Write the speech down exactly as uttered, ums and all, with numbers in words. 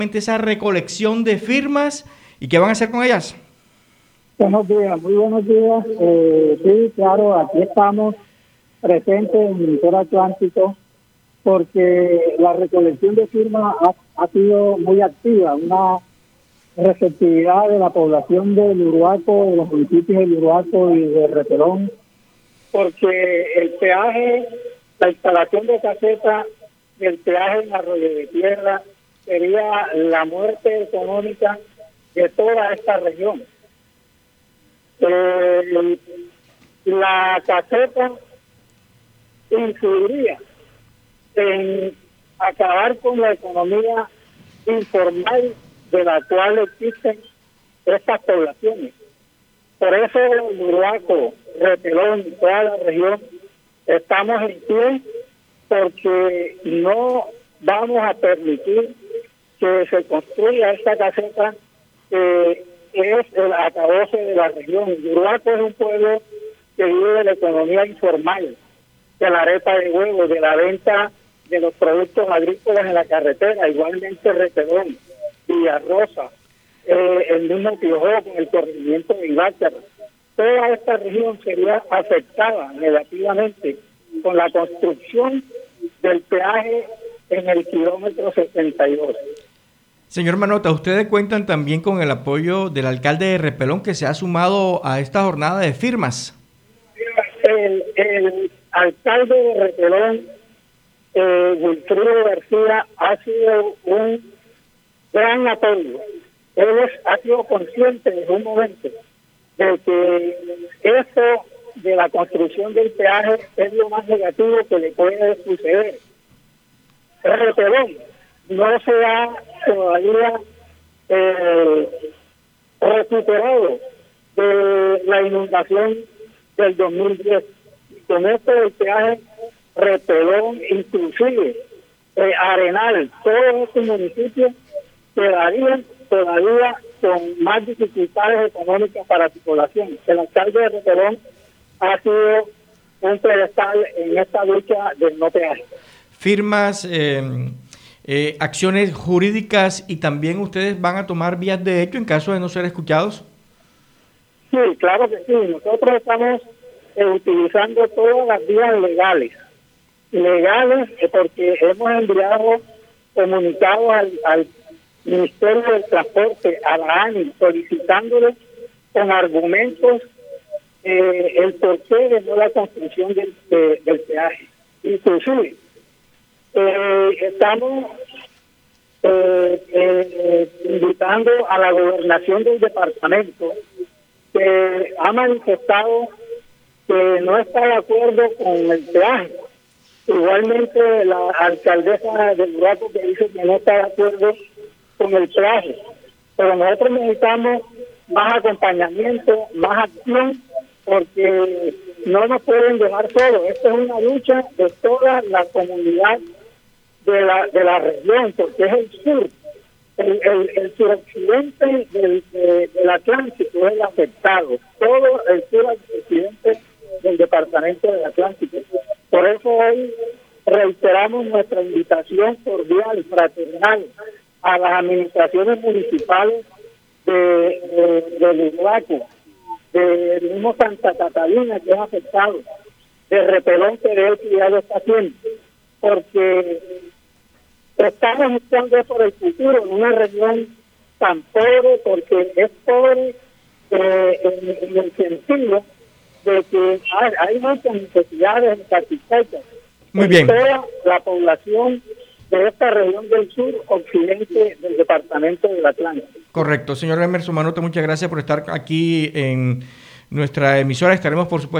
esa recolección de firmas y qué van a hacer con ellas. Buenos días, muy buenos días. Eh, sí, claro, aquí estamos presentes en el Monitor Atlántico porque la recolección de firmas ha, ha sido muy activa, una receptividad de la población del Uruaco, de los municipios del Uruaco y de Repelón, porque el peaje, la instalación de caseta del peaje en Arroyo de Tierra sería la muerte económica de toda esta región. Eh, la caseta influiría en acabar con la economía informal de la cual existen estas poblaciones. Por eso Uruaco, Repelón y toda la región estamos en pie, porque no vamos a permitir que se construya esta caseta que es el acabose de la región. Uruaco es un pueblo que vive de la economía informal, de la arepa de huevo, de la venta de los productos agrícolas en la carretera, igualmente Repelón, Villarrosa, eh, el mismo Piojó con el corregimiento de Igáchara. Toda esta región sería afectada negativamente con la construcción del peaje en el kilómetro setenta y dos. Señor Manota, ustedes cuentan también con el apoyo del alcalde de Repelón, que se ha sumado a esta jornada de firmas. El, el alcalde de Repelón, eh, Wilfrido García, ha sido un gran apoyo. Él es, ha sido consciente desde un momento de que eso de la construcción del peaje es lo más negativo que le puede suceder. Repelón no se ha todavía eh, recuperado de la inundación del dos mil diez. Con esto del peaje, Repelón, inclusive eh, Arenal, todos estos municipios quedarían todavía con más dificultades económicas para su población. El alcalde de Repelón ha sido un pedestal en esta lucha del no peaje. Firmas, eh, eh, acciones jurídicas, y también ustedes van a tomar vías de hecho en caso de no ser escuchados. Sí, claro que sí. Nosotros estamos eh, utilizando todas las vías legales. Legales eh, porque hemos enviado comunicados al, al Ministerio del Transporte, a la ANI, solicitándole con argumentos eh, el porqué de no la construcción del, de, del peaje. Inclusive, eh, estamos eh, eh, invitando a la gobernación del departamento, que ha manifestado que no está de acuerdo con el peaje. Igualmente la alcaldesa del Uruaco, que dice que no está de acuerdo con el peaje. Pero nosotros necesitamos más acompañamiento, más acción, porque no nos pueden dejar solos. Esta es una lucha de toda la comunidad de la de la región, porque es el sur, el, el, el suroccidente del, de, del Atlántico es el afectado, todo el suroccidente del departamento del Atlántico. Por eso hoy reiteramos nuestra invitación cordial, fraternal, a las administraciones municipales de, de, de Uruaco, de mismo Santa Catalina, que es afectado, de Repelón, que de hecho ya lo está haciendo, porque estamos buscando por el futuro en una región tan pobre, porque es pobre eh, en, en el sentido de que hay, hay muchas necesidades en Capitalca. Muy bien. Toda la población de esta región del sur occidente del departamento del Atlántico. Correcto. Señor Emerson Manota, muchas gracias por estar aquí en nuestra emisora. Estaremos, por supuesto,